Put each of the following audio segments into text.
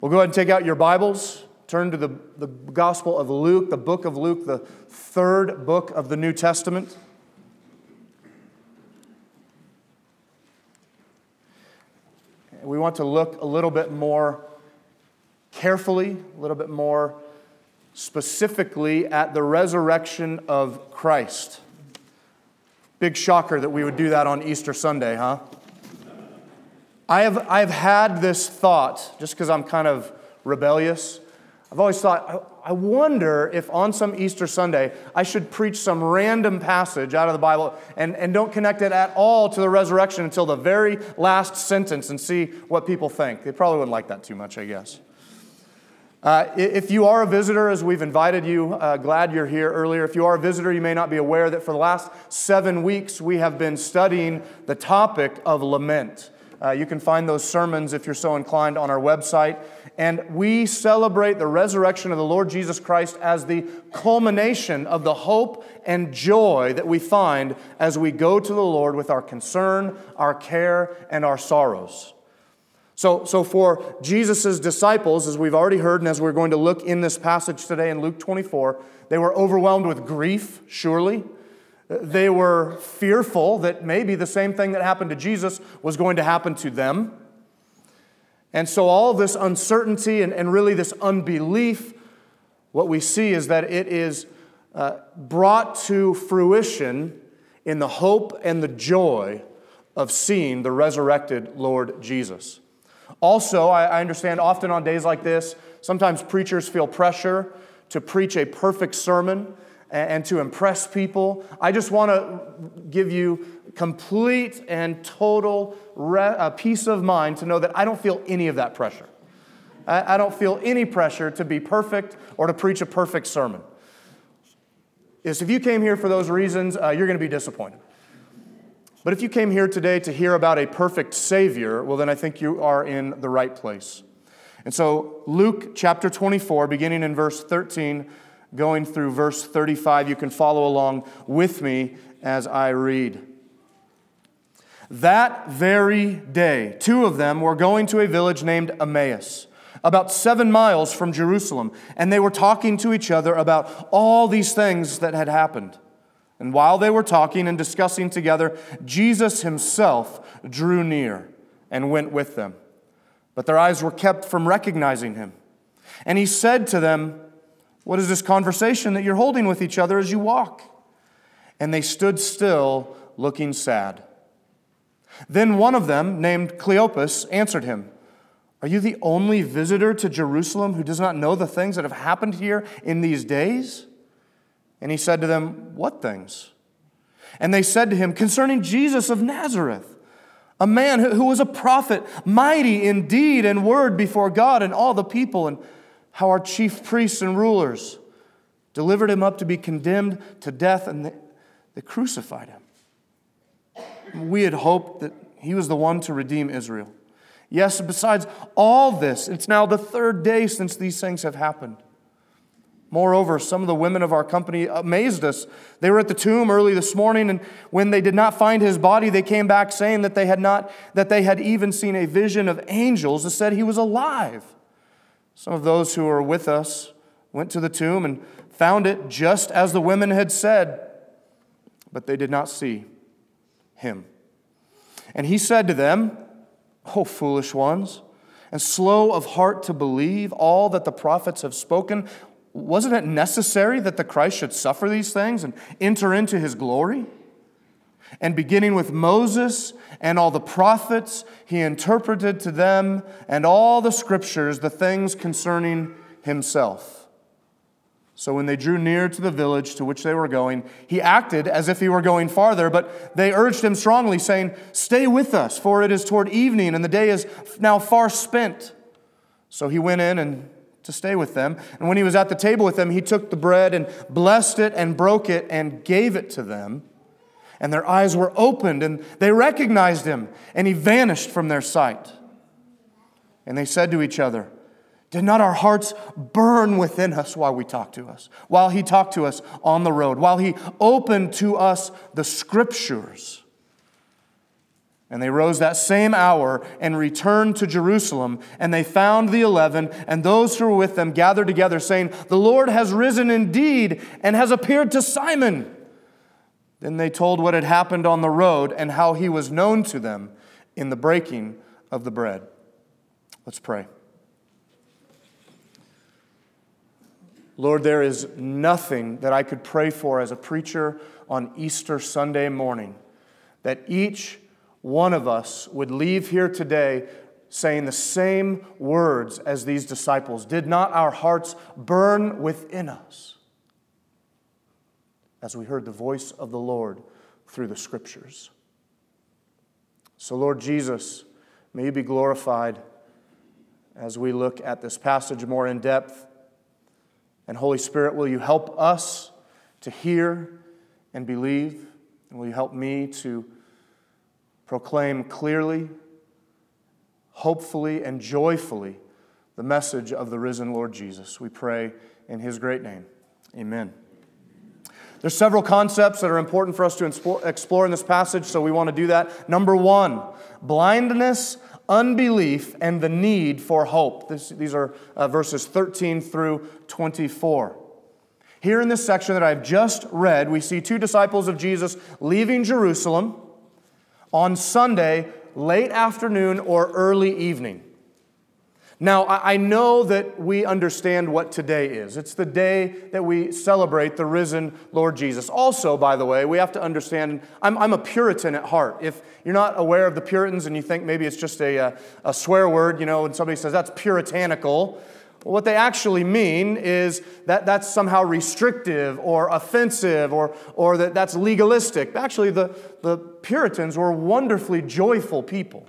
We'll go ahead and take out your Bibles. Turn to the Gospel of Luke, the book of Luke, the third book of the New Testament. We want to look a little bit more carefully, a little bit more specifically at the resurrection of Christ. Big shocker that we would do that on Easter Sunday, huh? I've had this thought, just because I'm kind of rebellious. I've always thought, I wonder if on some Easter Sunday I should preach some random passage out of the Bible and don't connect it at all to the resurrection until the very last sentence and see what people think. They probably wouldn't like that too much, I guess. If you are a visitor, as we've invited you, glad you're here earlier. If you are a visitor, you may not be aware that for the last 7 weeks we have been studying the topic of lament. You can find those sermons, if you're so inclined, on our website. And we celebrate the resurrection of the Lord Jesus Christ as the culmination of the hope and joy that we find as we go to the Lord with our concern, our care, and our sorrows. So for Jesus' disciples, as we've already heard and as we're going to look in this passage today in Luke 24, they were overwhelmed with grief, surely. They were fearful that maybe the same thing that happened to Jesus was going to happen to them. And so all this uncertainty and really this unbelief, what we see is that it is brought to fruition in the hope and the joy of seeing the resurrected Lord Jesus. Also, I understand often on days like this, sometimes preachers feel pressure to preach a perfect sermon and to impress people. I just want to give you complete and total peace of mind to know that I don't feel any of that pressure. I don't feel any pressure to be perfect or to preach a perfect sermon. If you came here for those reasons, you're going to be disappointed. But if you came here today to hear about a perfect Savior, well, then I think you are in the right place. And so Luke chapter 24, beginning in verse 13, going through verse 35, you can follow along with me as I read. That very day, 2 of them were going to a village named Emmaus, about 7 miles from Jerusalem, and they were talking to each other about all these things that had happened. And while they were talking and discussing together, Jesus himself drew near and went with them. But their eyes were kept from recognizing him. And he said to them, "What is this conversation that you're holding with each other as you walk?" And they stood still, looking sad. Then one of them, named Cleopas, answered him, "Are you the only visitor to Jerusalem who does not know the things that have happened here in these days?" And he said to them, "What things?" And they said to him, "Concerning Jesus of Nazareth, a man who was a prophet, mighty in deed and word before God and all the people, and how our chief priests and rulers delivered him up to be condemned to death, and they crucified him. We had hoped that he was the one to redeem Israel. Yes, besides all this, it's now the 3rd day since these things have happened. Moreover, some of the women of our company amazed us. They were at the tomb early this morning, and when they did not find his body, they came back saying that they had even seen a vision of angels that said he was alive. Some of those who were with us went to the tomb and found it just as the women had said, but they did not see him." And he said to them, "O foolish ones, and slow of heart to believe all that the prophets have spoken, wasn't it necessary that the Christ should suffer these things and enter into his glory? And beginning with Moses and all the prophets, he interpreted to them and all the scriptures the things concerning himself. So when they drew near to the village to which they were going, he acted as if he were going farther, but they urged him strongly, saying, 'Stay with us, for it is toward evening, and the day is now far spent.' So he went in and to stay with them. And when he was at the table with them, he took the bread and blessed it and broke it and gave it to them. And their eyes were opened, and they recognized him, and he vanished from their sight. And they said to each other, 'Did not our hearts burn within us while he talked to us on the road, while he opened to us the scriptures?' And they rose that same hour and returned to Jerusalem. And they found the 11 and those who were with them gathered together, saying, "The Lord has risen indeed and has appeared to Simon." Then they told what had happened on the road and how he was known to them in the breaking of the bread. Let's pray. Lord, there is nothing that I could pray for as a preacher on Easter Sunday morning that each one of us would leave here today saying the same words as these disciples. Did not our hearts burn within us as we heard the voice of the Lord through the Scriptures? So, Lord Jesus, may you be glorified as we look at this passage more in depth. And Holy Spirit, will you help us to hear and believe? And will you help me to proclaim clearly, hopefully, and joyfully the message of the risen Lord Jesus? We pray in His great name. Amen. There's several concepts that are important for us to explore in this passage, so we want to do that. Number one, blindness, unbelief, and the need for hope. These are verses 13 through 24. Here in this section that I've just read, we see two disciples of Jesus leaving Jerusalem on Sunday, late afternoon or early evening. Now, I know that we understand what today is. It's the day that we celebrate the risen Lord Jesus. Also, by the way, we have to understand, I'm a Puritan at heart. If you're not aware of the Puritans and you think maybe it's just a swear word, and somebody says that's puritanical, what they actually mean is that that's somehow restrictive or offensive or that's legalistic. Actually, the Puritans were wonderfully joyful people.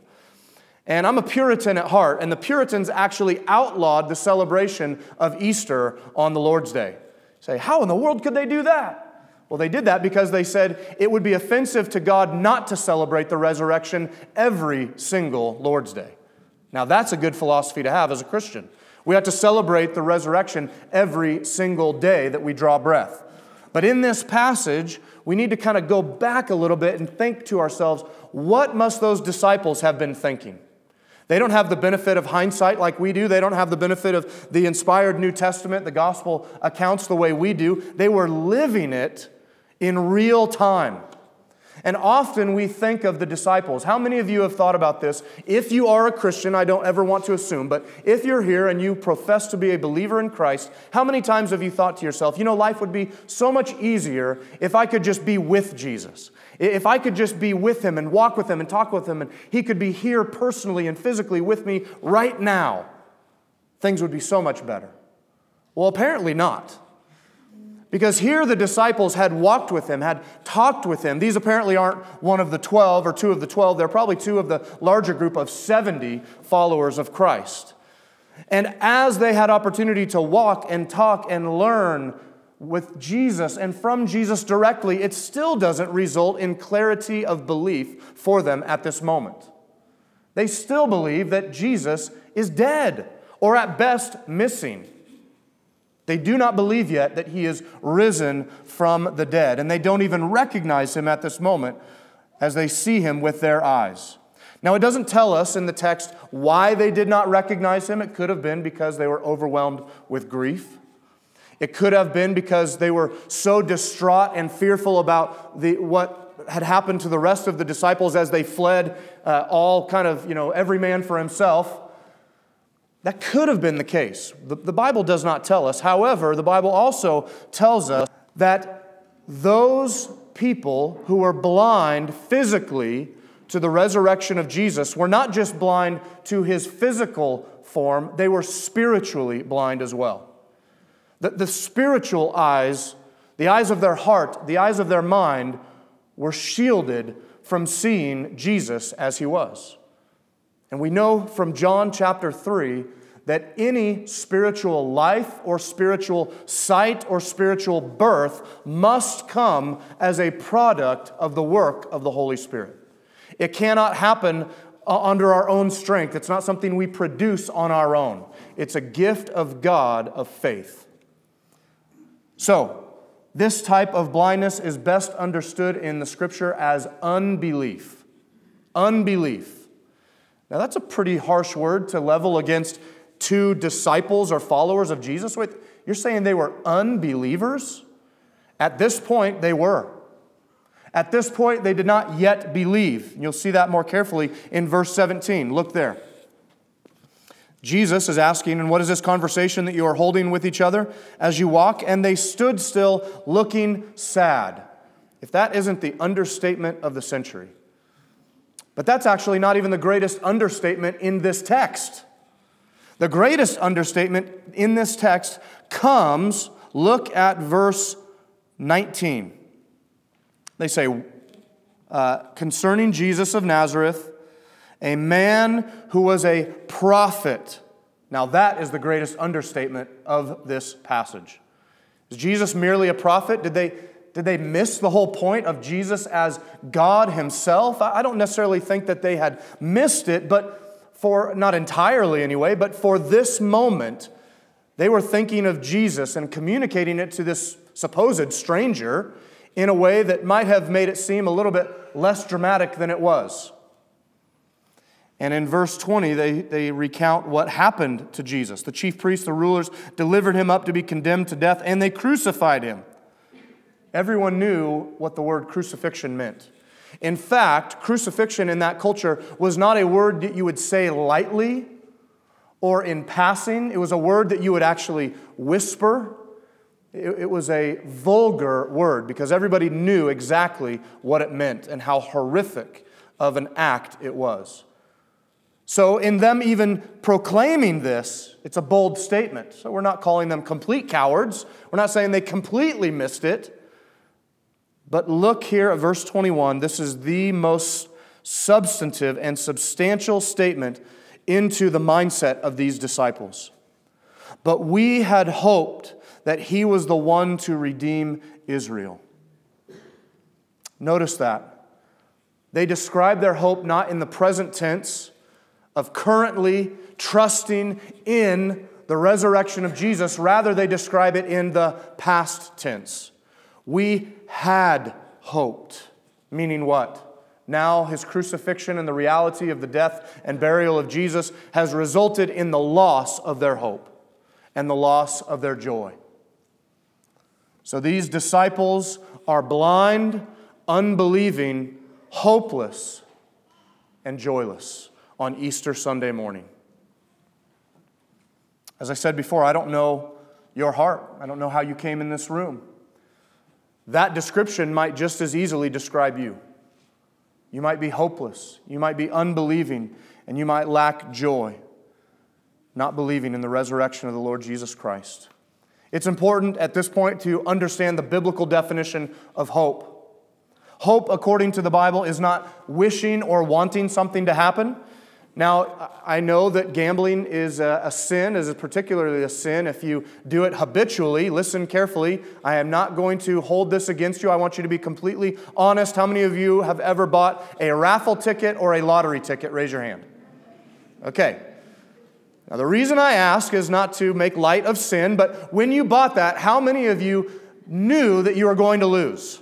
And I'm a Puritan at heart, and the Puritans actually outlawed the celebration of Easter on the Lord's Day. You say, how in the world could they do that? Well, they did that because they said it would be offensive to God not to celebrate the resurrection every single Lord's Day. Now, that's a good philosophy to have as a Christian. We have to celebrate the resurrection every single day that we draw breath. But in this passage, we need to kind of go back a little bit and think to ourselves, what must those disciples have been thinking? They don't have the benefit of hindsight like we do. They don't have the benefit of the inspired New Testament, the gospel accounts the way we do. They were living it in real time. And often we think of the disciples. How many of you have thought about this? If you are a Christian, I don't ever want to assume, but if you're here and you profess to be a believer in Christ, how many times have you thought to yourself, life would be so much easier if I could just be with Jesus? If I could just be with Him and walk with Him and talk with Him and He could be here personally and physically with me right now, things would be so much better. Well, apparently not. Because here the disciples had walked with Him, had talked with Him. These apparently aren't one of the 12 or two of the 12. They're probably two of the larger group of 70 followers of Christ. And as they had opportunity to walk and talk and learn with Jesus and from Jesus directly, it still doesn't result in clarity of belief for them at this moment. They still believe that Jesus is dead, or at best missing. They do not believe yet that He is risen from the dead, and they don't even recognize Him at this moment as they see Him with their eyes. Now, it doesn't tell us in the text why they did not recognize Him. It could have been because they were overwhelmed with grief. It could have been because they were so distraught and fearful about what had happened to the rest of the disciples as they fled, all kind of, every man for himself. That could have been the case. The Bible does not tell us. However, the Bible also tells us that those people who were blind physically to the resurrection of Jesus were not just blind to His physical form, they were spiritually blind as well. The spiritual eyes, the eyes of their heart, the eyes of their mind, were shielded from seeing Jesus as He was. And we know from John chapter 3 that any spiritual life or spiritual sight or spiritual birth must come as a product of the work of the Holy Spirit. It cannot happen under our own strength. It's not something we produce on our own. It's a gift of God of faith. So, this type of blindness is best understood in the Scripture as unbelief. Unbelief. Now that's a pretty harsh word to level against two disciples or followers of Jesus. Wait, you're saying they were unbelievers? At this point, they were. At this point, they did not yet believe. You'll see that more carefully in verse 17. Look there. Jesus is asking, and what is this conversation that you are holding with each other as you walk? And they stood still, looking sad. If that isn't the understatement of the century. But that's actually not even the greatest understatement in this text. The greatest understatement in this text comes, look at verse 19. They say, concerning Jesus of Nazareth, a man who was a prophet. Now that is the greatest understatement of this passage. Is Jesus merely a prophet? Did they miss the whole point of Jesus as God himself? I don't necessarily think that they had missed it, but not entirely anyway, but for this moment, they were thinking of Jesus and communicating it to this supposed stranger in a way that might have made it seem a little bit less dramatic than it was. And in verse 20, they recount what happened to Jesus. The chief priests, the rulers, delivered him up to be condemned to death, and they crucified him. Everyone knew what the word crucifixion meant. In fact, crucifixion in that culture was not a word that you would say lightly or in passing. It was a word that you would actually whisper. It was a vulgar word because everybody knew exactly what it meant and how horrific of an act it was. So in them even proclaiming this, it's a bold statement. So we're not calling them complete cowards. We're not saying they completely missed it. But look here at verse 21. This is the most substantive and substantial statement into the mindset of these disciples. But we had hoped that he was the one to redeem Israel. Notice that. They describe their hope not in the present tense of currently trusting in the resurrection of Jesus. Rather, they describe it in the past tense. We had hoped. Meaning what? Now his crucifixion and the reality of the death and burial of Jesus has resulted in the loss of their hope and the loss of their joy. So these disciples are blind, unbelieving, hopeless, and joyless on Easter Sunday morning. As I said before, I don't know your heart. I don't know how you came in this room. That description might just as easily describe you. You might be hopeless. You might be unbelieving, and you might lack joy, not believing in the resurrection of the Lord Jesus Christ. It's important at this point to understand the biblical definition of hope. Hope, according to the Bible, is not wishing or wanting something to happen. Now, I know that gambling is a sin, is particularly a sin if you do it habitually. Listen carefully. I am not going to hold this against you. I want you to be completely honest. How many of you have ever bought a raffle ticket or a lottery ticket? Raise your hand. Okay. Now, the reason I ask is not to make light of sin, but when you bought that, how many of you knew that you were going to lose?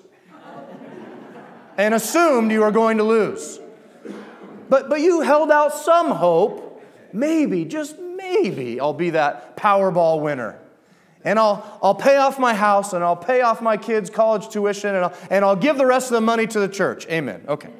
And assumed you were going to lose? But you held out some hope. Maybe, just maybe, I'll be that Powerball winner. And I'll pay off my house, and I'll pay off my kids' college tuition, and I'll give the rest of the money to the church. Amen. Okay.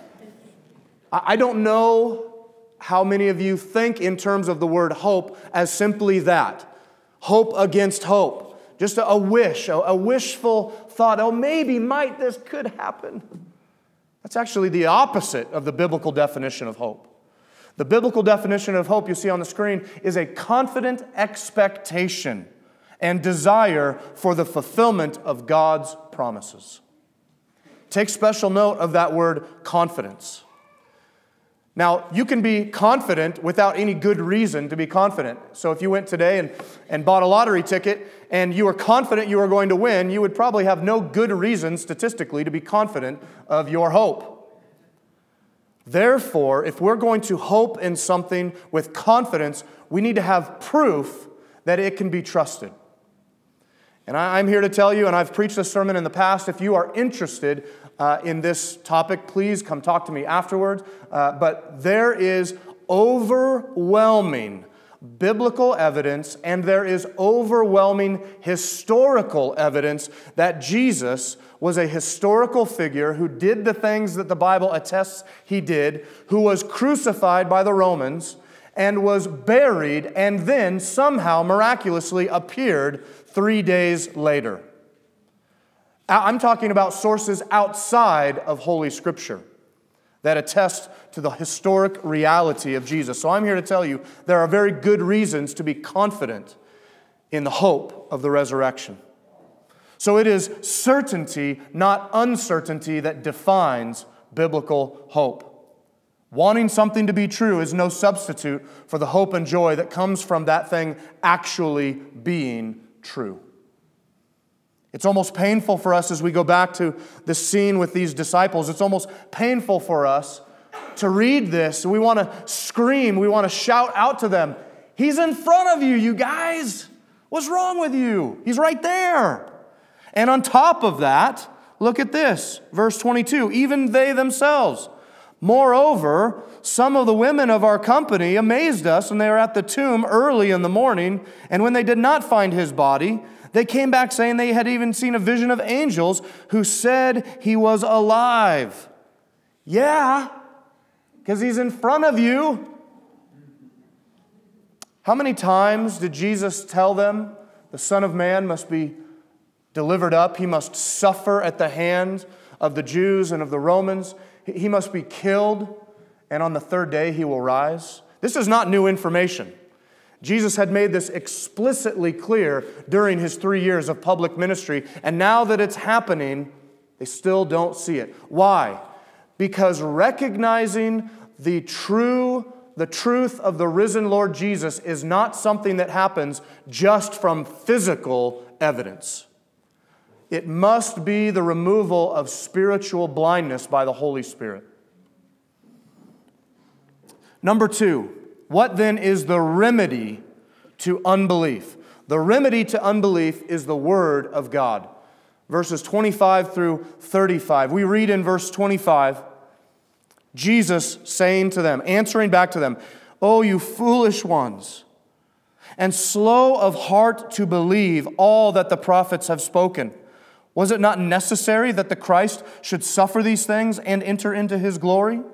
I don't know how many of you think in terms of the word hope as simply that. Hope against hope. Just a wish, a wishful thought. Oh, maybe, this could happen. That's actually the opposite of the biblical definition of hope. The biblical definition of hope you see on the screen is a confident expectation and desire for the fulfillment of God's promises. Take special note of that word confidence. Now, you can be confident without any good reason to be confident. So if you went today and bought a lottery ticket and you were confident you were going to win, you would probably have no good reason statistically to be confident of your hope. Therefore, if we're going to hope in something with confidence, we need to have proof that it can be trusted. And I'm here to tell you, and I've preached this sermon in the past, if you are interested in this topic, please come talk to me afterwards. But there is overwhelming biblical evidence, and there is overwhelming historical evidence that Jesus was a historical figure who did the things that the Bible attests he did, who was crucified by the Romans, and was buried, and then somehow miraculously appeared 3 days later. I'm talking about sources outside of Holy Scripture that attest to the historic reality of Jesus. So I'm here to tell you there are very good reasons to be confident in the hope of the resurrection. So it is certainty, not uncertainty, that defines biblical hope. Wanting something to be true is no substitute for the hope and joy that comes from that thing actually being true. It's almost painful for us as we go back to the scene with these disciples. It's almost painful for us to read this. We want to scream. We want to shout out to them, "He's in front of you, you guys. What's wrong with you? He's right there." And on top of that, look at this, verse 22. Even they themselves. Moreover, some of the women of our company amazed us, and they were at the tomb early in the morning, and when they did not find his body, they came back saying they had even seen a vision of angels who said he was alive. Yeah, because he's in front of you. How many times did Jesus tell them the Son of Man must be delivered up? He must suffer at the hands of the Jews and of the Romans. He must be killed, and on the third day he will rise. This is not new information. Jesus had made this explicitly clear during his 3 years of public ministry, and now that it's happening, they still don't see it. Why? Because recognizing the truth of the risen Lord Jesus is not something that happens just from physical evidence. It must be the removal of spiritual blindness by the Holy Spirit. Number 2, what then is the remedy to unbelief? The remedy to unbelief is the Word of God. Verses 25 through 35. We read in verse 25, Jesus saying to them, answering back to them, "O you foolish ones, and slow of heart to believe all that the prophets have spoken. Was it not necessary that the Christ should suffer these things and enter into his glory?" You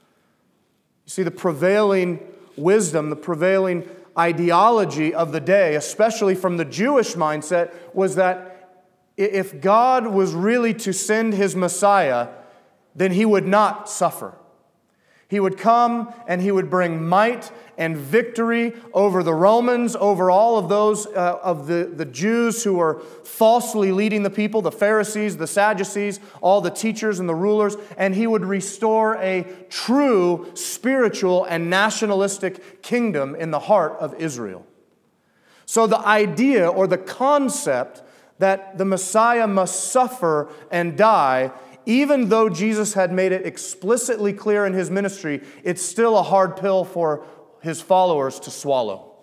see, the prevailing wisdom, the prevailing ideology of the day, especially from the Jewish mindset, was that if God was really to send his Messiah, then he would not suffer. He would come and he would bring might and victory over the Romans, over all of those of the Jews who were falsely leading the people, the Pharisees, the Sadducees, all the teachers and the rulers, and he would restore a true spiritual and nationalistic kingdom in the heart of Israel. So the idea or the concept that the Messiah must suffer and die, even though Jesus had made it explicitly clear in his ministry, it's still a hard pill for his followers to swallow.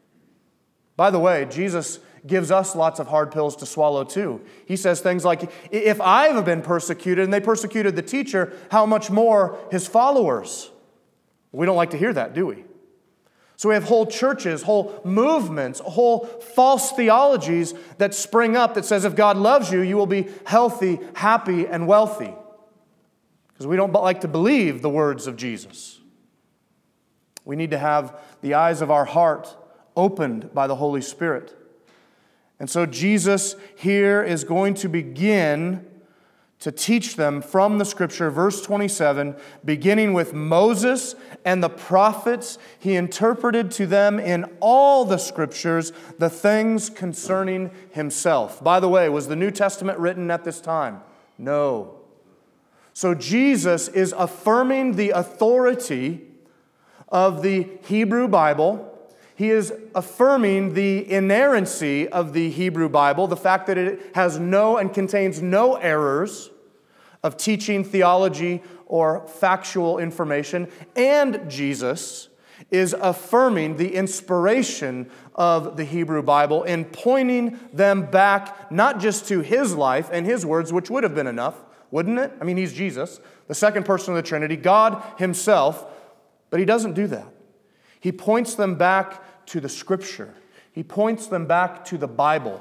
By the way, Jesus gives us lots of hard pills to swallow too. He says things like, if I've been persecuted and they persecuted the teacher, how much more his followers? We don't like to hear that, do we? So we have whole churches, whole movements, whole false theologies that spring up that says if God loves you, you will be healthy, happy, and wealthy. Because we don't like to believe the words of Jesus. We need to have the eyes of our heart opened by the Holy Spirit. And so Jesus here is going to begin to teach them from the Scripture, verse 27, beginning with Moses and the prophets. He interpreted to them in all the Scriptures the things concerning himself. By the way, was the New Testament written at this time? No. So Jesus is affirming the authority of the Hebrew Bible. He is affirming the inerrancy of the Hebrew Bible, the fact that it has no and contains no errors of teaching, theology, or factual information. And Jesus is affirming the inspiration of the Hebrew Bible in pointing them back not just to his life and his words, which would have been enough. wouldn't it? I mean, he's Jesus, the second person of the Trinity, God himself, but he doesn't do that. He points them back to the Scripture. He points them back to the Bible.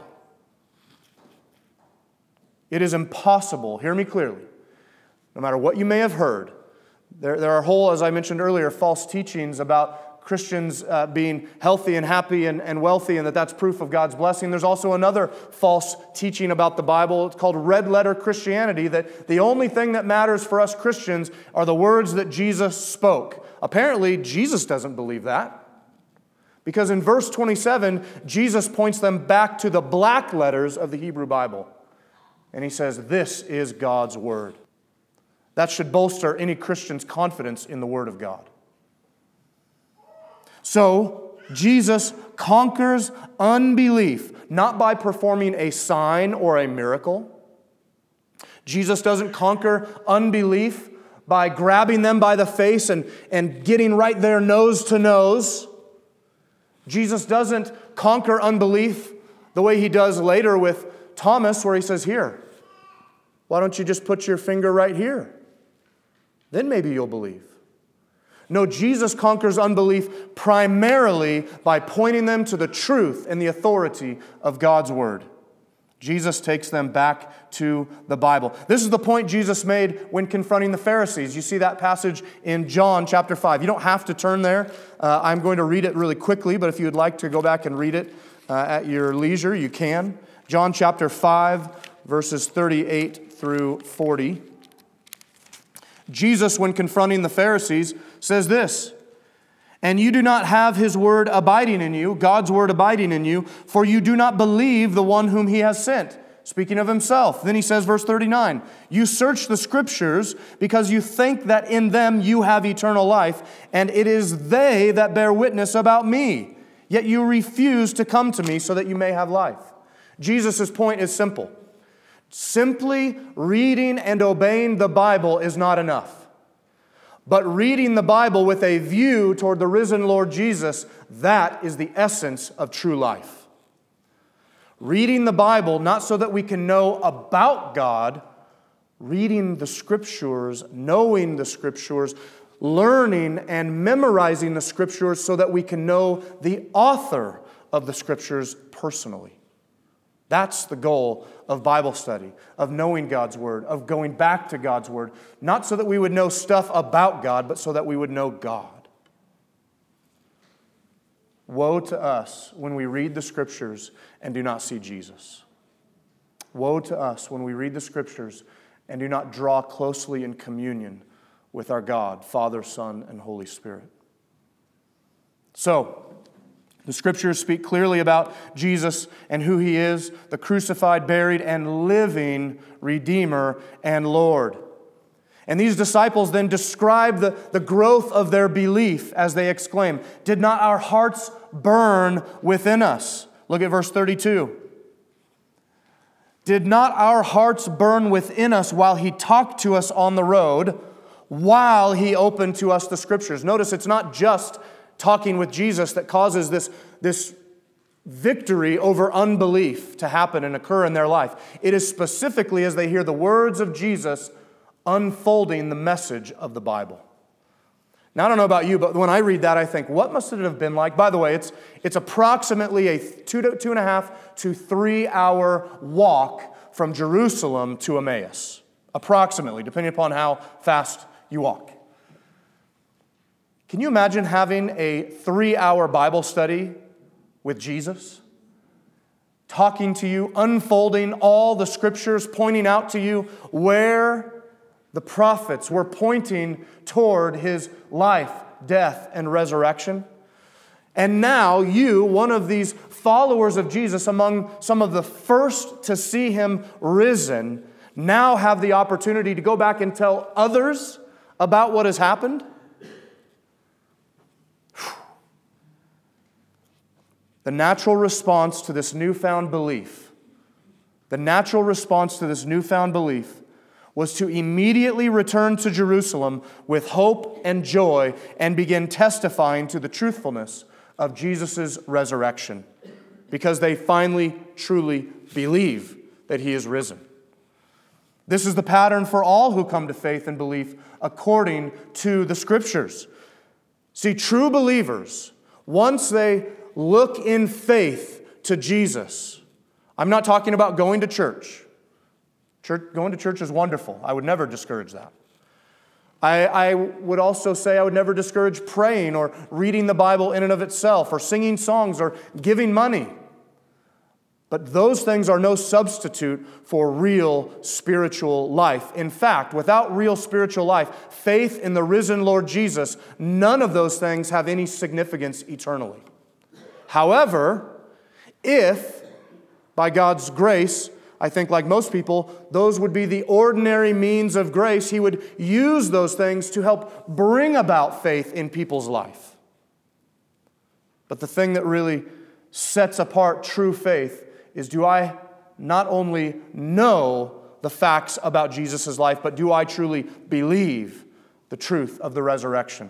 It is impossible, hear me clearly, no matter what you may have heard, there are whole, as I mentioned earlier, false teachings about Christians being healthy and happy and wealthy, and that's proof of God's blessing. There's also another false teaching about the Bible. It's called red letter Christianity, that the only thing that matters for us Christians are the words that Jesus spoke. Apparently, Jesus doesn't believe that. Because in verse 27, Jesus points them back to the black letters of the Hebrew Bible. And he says, this is God's Word. That should bolster any Christian's confidence in the Word of God. So, Jesus conquers unbelief, not by performing a sign or a miracle. Jesus doesn't conquer unbelief by grabbing them by the face and getting right there nose to nose. Jesus doesn't conquer unbelief the way he does later with Thomas, where he says, here, why don't you just put your finger right here? Then maybe you'll believe. No, Jesus conquers unbelief primarily by pointing them to the truth and the authority of God's Word. Jesus takes them back to the Bible. This is the point Jesus made when confronting the Pharisees. You see that passage in John chapter 5. You don't have to turn there. I'm going to read it really quickly, but if you would like to go back and read it at your leisure, you can. John chapter 5, verses 38 through 40. Jesus, when confronting the Pharisees, says this, and you do not have His word abiding in you, God's word abiding in you, for you do not believe the one whom He has sent. Speaking of Himself. Then He says, verse 39, you search the Scriptures because you think that in them you have eternal life, and it is they that bear witness about me. Yet you refuse to come to me so that you may have life. Jesus' point is simple. Simply reading and obeying the Bible is not enough. But reading the Bible with a view toward the risen Lord Jesus, that is the essence of true life. Reading the Bible not so that we can know about God, reading the Scriptures, knowing the Scriptures, learning and memorizing the Scriptures so that we can know the author of the Scriptures personally. That's the goal of Bible study, of knowing God's Word, of going back to God's Word, not so that we would know stuff about God, but so that we would know God. Woe to us when we read the Scriptures and do not see Jesus. Woe to us when we read the Scriptures and do not draw closely in communion with our God, Father, Son, and Holy Spirit. So, the Scriptures speak clearly about Jesus and who He is, the crucified, buried, and living Redeemer and Lord. And these disciples then describe the growth of their belief as they exclaim, did not our hearts burn within us? Look at verse 32. Did not our hearts burn within us while He talked to us on the road, while He opened to us the Scriptures? Notice it's not just talking with Jesus that causes this victory over unbelief to happen and occur in their life. It is specifically as they hear the words of Jesus unfolding the message of the Bible. Now, I don't know about you, but when I read that, I think, what must it have been like? By the way, it's approximately a 2.5 to 3 hour walk from Jerusalem to Emmaus. Approximately, depending upon how fast you walk. Can you imagine having a 3-hour Bible study with Jesus? Talking to you, unfolding all the Scriptures, pointing out to you where the prophets were pointing toward His life, death, and resurrection. And now you, one of these followers of Jesus, among some of the first to see Him risen, now have the opportunity to go back and tell others about what has happened. The natural response to this newfound belief, was to immediately return to Jerusalem with hope and joy and begin testifying to the truthfulness of Jesus' resurrection, because they finally, truly believe that He is risen. This is the pattern for all who come to faith and belief according to the Scriptures. See, true believers, once they look in faith to Jesus, I'm not talking about going to church. Going to church is wonderful. I would never discourage that. I would also say I would never discourage praying or reading the Bible in and of itself, or singing songs or giving money. But those things are no substitute for real spiritual life. In fact, without real spiritual life, faith in the risen Lord Jesus, none of those things have any significance eternally. However, if, by God's grace, I think like most people, those would be the ordinary means of grace, He would use those things to help bring about faith in people's life. But the thing that really sets apart true faith is, do I not only know the facts about Jesus' life, but do I truly believe the truth of the resurrection?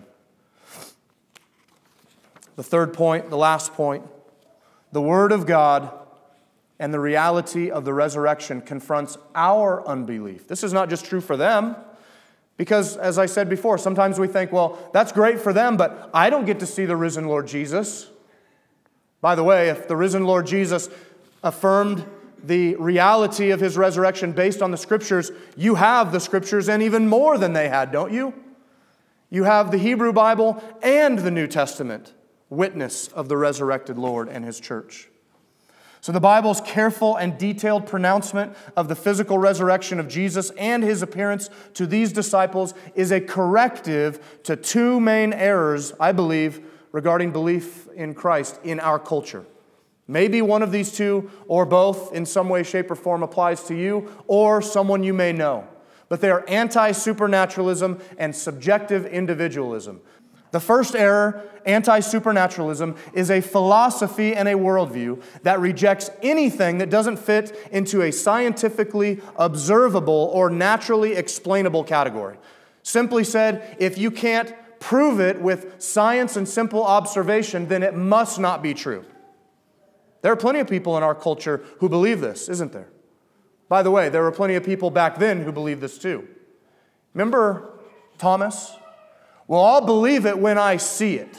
The third point, the last point, the Word of God and the reality of the resurrection confronts our unbelief. This is not just true for them, because, as I said before, sometimes we think, well, that's great for them, but I don't get to see the risen Lord Jesus. By the way, if the risen Lord Jesus affirmed the reality of His resurrection based on the Scriptures, you have the Scriptures and even more than they had, don't you? You have the Hebrew Bible and the New Testament, witness of the resurrected Lord and His church. So the Bible's careful and detailed pronouncement of the physical resurrection of Jesus and His appearance to these disciples is a corrective to two main errors, I believe, regarding belief in Christ in our culture. Maybe one of these two, or both, in some way, shape, or form applies to you or someone you may know. But they are anti-supernaturalism and subjective individualism. The first error, anti-supernaturalism, is a philosophy and a worldview that rejects anything that doesn't fit into a scientifically observable or naturally explainable category. Simply said, if you can't prove it with science and simple observation, then it must not be true. There are plenty of people in our culture who believe this, isn't there? By the way, there were plenty of people back then who believed this too. Remember Thomas? Well, I'll believe it when I see it.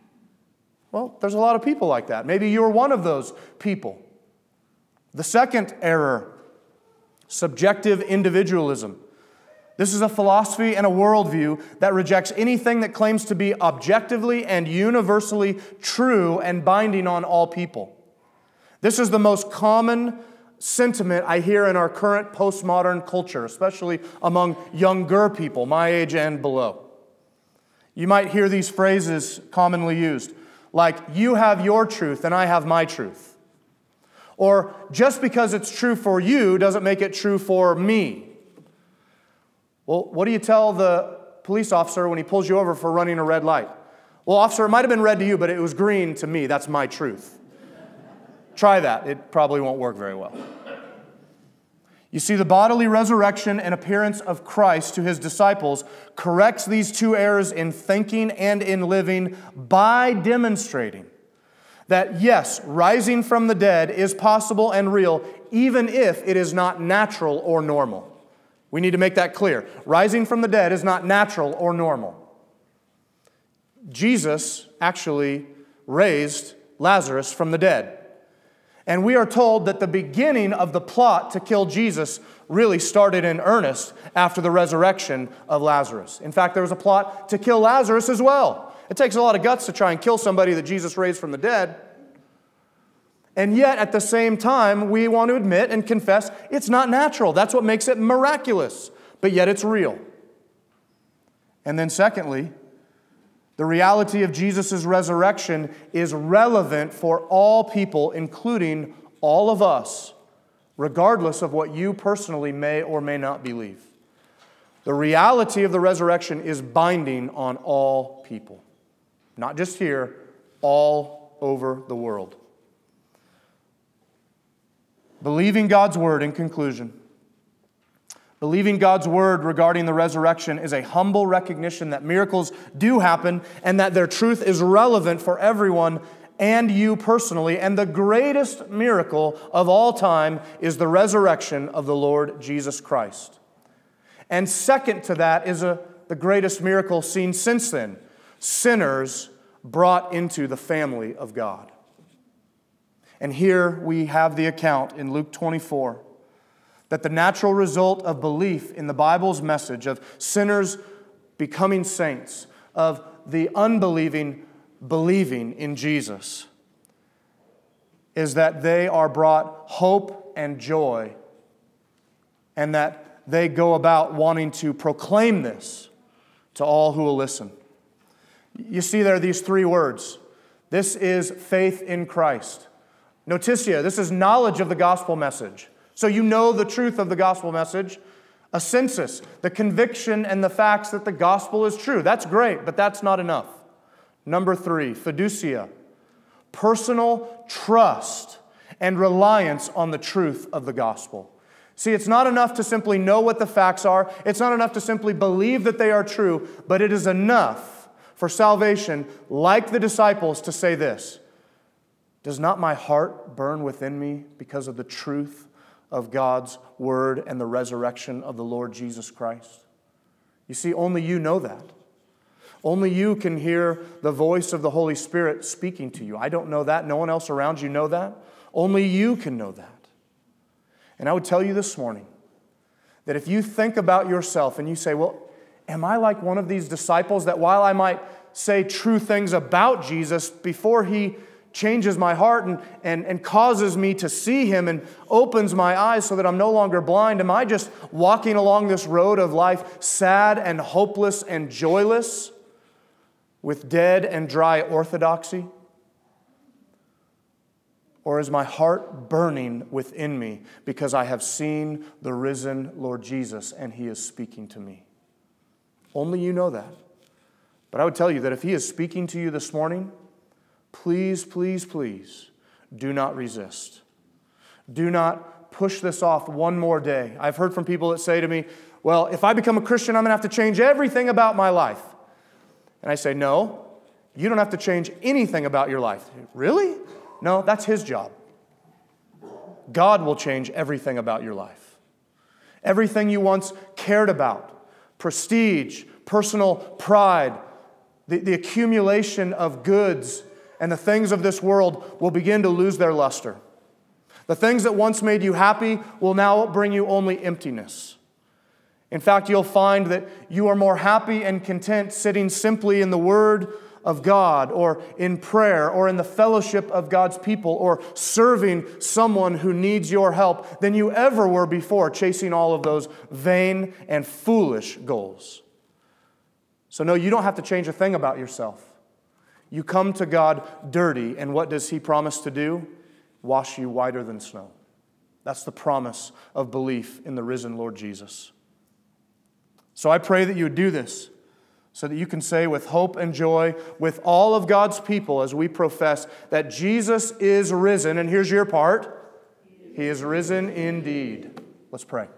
Well, there's a lot of people like that. Maybe you're one of those people. The second error, subjective individualism. This is a philosophy and a worldview that rejects anything that claims to be objectively and universally true and binding on all people. This is the most common sentiment I hear in our current postmodern culture, especially among younger people, my age and below. You might hear these phrases commonly used, like, you have your truth and I have my truth. Or, just because it's true for you doesn't make it true for me. Well, what do you tell the police officer when he pulls you over for running a red light? Well, officer, it might have been red to you, but it was green to me. That's my truth. Try that. It probably won't work very well. You see, the bodily resurrection and appearance of Christ to His disciples corrects these two errors in thinking and in living by demonstrating that, yes, rising from the dead is possible and real, even if it is not natural or normal. We need to make that clear. Rising from the dead is not natural or normal. Jesus actually raised Lazarus from the dead. And we are told that the beginning of the plot to kill Jesus really started in earnest after the resurrection of Lazarus. In fact, there was a plot to kill Lazarus as well. It takes a lot of guts to try and kill somebody that Jesus raised from the dead. And yet, at the same time, we want to admit and confess it's not natural. That's what makes it miraculous. But yet it's real. And then secondly, the reality of Jesus' resurrection is relevant for all people, including all of us, regardless of what you personally may or may not believe. The reality of the resurrection is binding on all people. Not just here, all over the world. Believing God's Word, in conclusion. Believing God's Word regarding the resurrection is a humble recognition that miracles do happen and that their truth is relevant for everyone and you personally. And the greatest miracle of all time is the resurrection of the Lord Jesus Christ. And second to that is the greatest miracle seen since then. Sinners brought into the family of God. And here we have the account in Luke 24 that the natural result of belief in the Bible's message of sinners becoming saints, of the unbelieving believing in Jesus, is that they are brought hope and joy, and that they go about wanting to proclaim this to all who will listen. You see there are these three words. This is faith in Christ. Notitia, this is knowledge of the gospel message. So you know the truth of the gospel message. Assensus, the conviction and the facts that the gospel is true. That's great, but that's not enough. Number 3, fiducia, personal trust and reliance on the truth of the gospel. See, it's not enough to simply know what the facts are. It's not enough to simply believe that they are true, but it is enough for salvation, like the disciples, to say this: does not my heart burn within me because of the truth of God's word and the resurrection of the Lord Jesus Christ? You see, only you know that. Only you can hear the voice of the Holy Spirit speaking to you. I don't know that. No one else around you know that. Only you can know that. And I would tell you this morning that if you think about yourself and you say, well, am I like one of these disciples that while I might say true things about Jesus, before He changes my heart and causes me to see Him and opens my eyes so that I'm no longer blind, am I just walking along this road of life sad and hopeless and joyless with dead and dry orthodoxy? Or is my heart burning within me because I have seen the risen Lord Jesus and He is speaking to me? Only you know that. But I would tell you that if He is speaking to you this morning, please, please, please do not resist. Do not push this off one more day. I've heard from people that say to me, well, if I become a Christian, I'm going to have to change everything about my life. And I say, no, you don't have to change anything about your life. Really? No, that's His job. God will change everything about your life. Everything you once cared about, prestige, personal pride, the accumulation of goods and the things of this world will begin to lose their luster. The things that once made you happy will now bring you only emptiness. In fact, you'll find that you are more happy and content sitting simply in the Word of God, or in prayer, or in the fellowship of God's people, or serving someone who needs your help than you ever were before, chasing all of those vain and foolish goals. So no, you don't have to change a thing about yourself. You come to God dirty, and what does He promise to do? Wash you whiter than snow. That's the promise of belief in the risen Lord Jesus. So I pray that you would do this, so that you can say with hope and joy with all of God's people as we profess that Jesus is risen. And here's your part. He is risen indeed. Let's pray.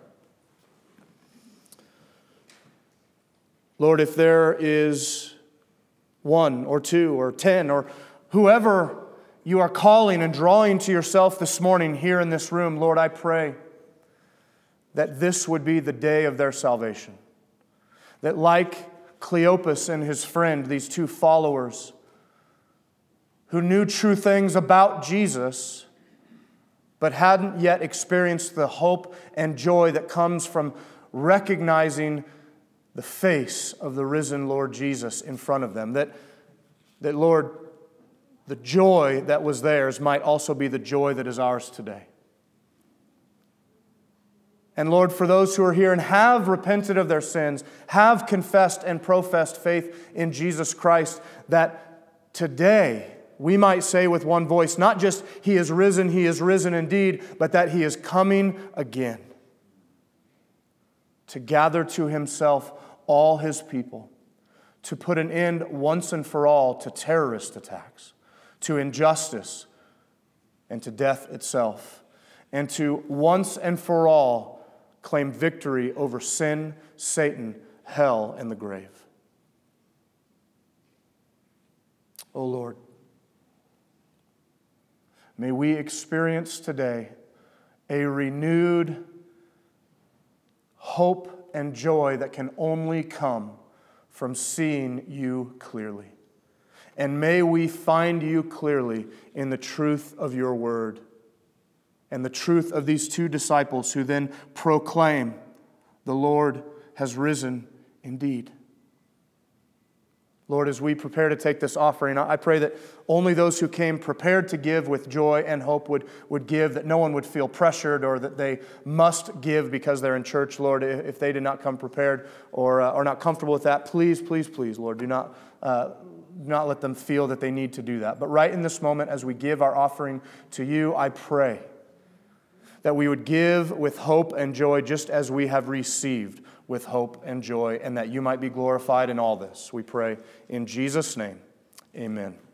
Lord, if there is 1 or 2 or 10 or whoever you are calling and drawing to yourself this morning here in this room, Lord, I pray that this would be the day of their salvation. That like Cleopas and his friend, these 2 followers who knew true things about Jesus, but hadn't yet experienced the hope and joy that comes from recognizing the face of the risen Lord Jesus in front of them. That Lord, the joy that was theirs might also be the joy that is ours today. And Lord, for those who are here and have repented of their sins, have confessed and professed faith in Jesus Christ, that today we might say with one voice, not just He is risen indeed, but that He is coming again to gather to Himself all His people, to put an end once and for all to terrorist attacks, to injustice, and to death itself, and to once and for all claim victory over sin, Satan, hell, and the grave. Oh Lord, may we experience today a renewed hope and joy that can only come from seeing you clearly. And may we find you clearly in the truth of your word and the truth of these two disciples who then proclaim, the Lord has risen indeed. Lord, as we prepare to take this offering, I pray that only those who came prepared to give with joy and hope would give, that no one would feel pressured or that they must give because they're in church. Lord, if they did not come prepared or are not comfortable with that, please, please, please, Lord, do not let them feel that they need to do that. But right in this moment, as we give our offering to you, I pray that we would give with hope and joy just as we have received with hope and joy, and that you might be glorified in all this. We pray in Jesus' name, amen.